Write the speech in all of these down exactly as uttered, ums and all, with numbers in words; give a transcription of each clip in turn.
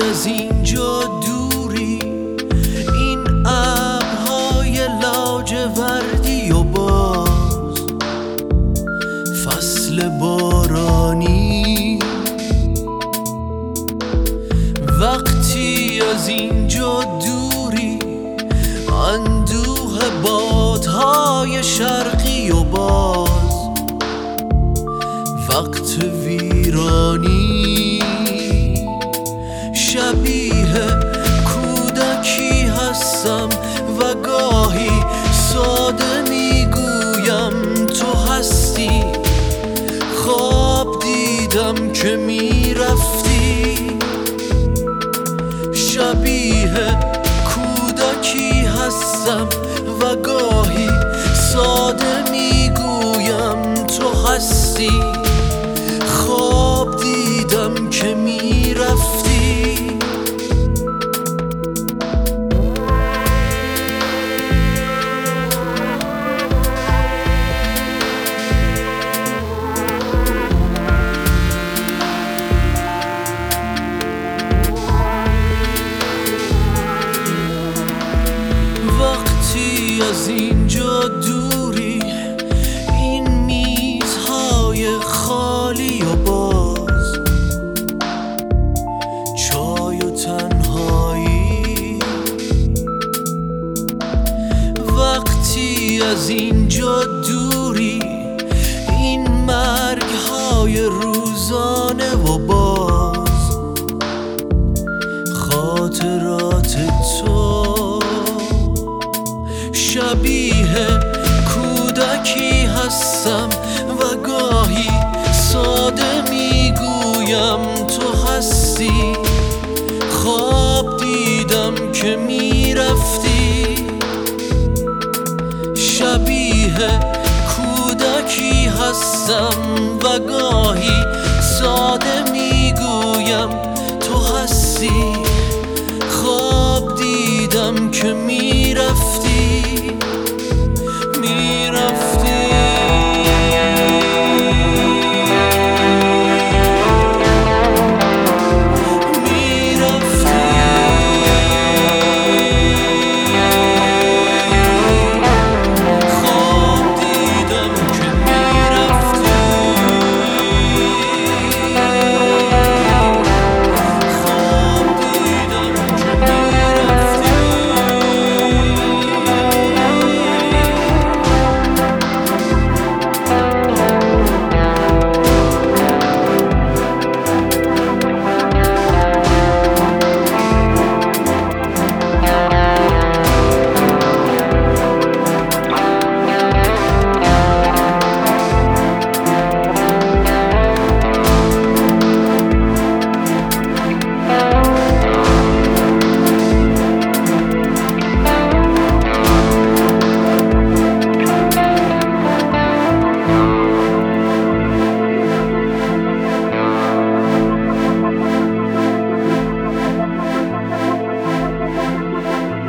از اینجا دوری، این ابرهای لاجوردی و باز فصل بارانی. وقتی از اینجا دوری، اندوه بادهای شرقی و باز وقت ویرانی. شبیه کودکی هستم و گاهی ساده میگویم تو هستی. خواب دیدم که میرفتی. شبیه کودکی هستم و گاهی ساده میگویم تو هستی. خواب دیدم که میرفتی. وقتی از اینجا دوری، این میزهای خالی و باز چای و تنهایی. وقتی از اینجا دوری، این مرگهای روزانه و باز خاطرات تو. شبیه کودکی هستم و گاهی ساده میگویم تو هستی. خواب دیدم که میرفتی. شبیه کودکی هستم و گاهی ساده میگویم تو هستی. خواب دیدم که میرفتی. میرفتی.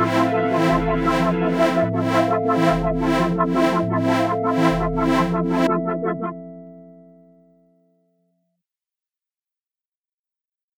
Thank you.